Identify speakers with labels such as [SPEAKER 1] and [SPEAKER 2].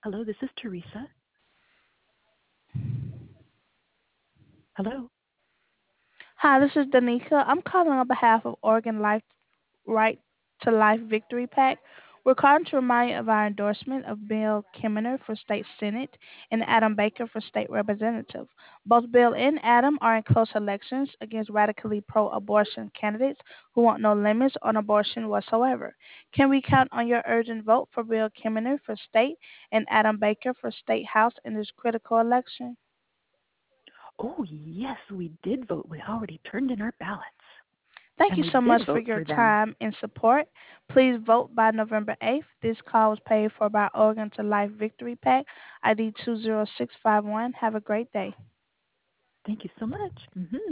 [SPEAKER 1] Hello, this is Teresa. Hello.
[SPEAKER 2] Hi, this is Danica. I'm calling on behalf of Oregon Life Right to Life Victory PAC. We're calling to remind you of our endorsement of Bill Kimmener for State Senate and Adam Baker for State Representative. Both Bill and Adam are in close elections against radically pro abortion candidates who want no limits on abortion whatsoever. Can we count on your urgent vote for Bill Kimmener for State and Adam Baker for State House in this critical election?
[SPEAKER 1] Oh, yes, we did vote. We already turned in our ballots.
[SPEAKER 2] Thank
[SPEAKER 1] And
[SPEAKER 2] you
[SPEAKER 1] we
[SPEAKER 2] so much
[SPEAKER 1] did
[SPEAKER 2] for
[SPEAKER 1] vote
[SPEAKER 2] your
[SPEAKER 1] for them.
[SPEAKER 2] time and support. Please vote by November 8th. This call was paid for by Oregon to Life Victory PAC, ID 20651. Have a great day.
[SPEAKER 1] Thank you so much.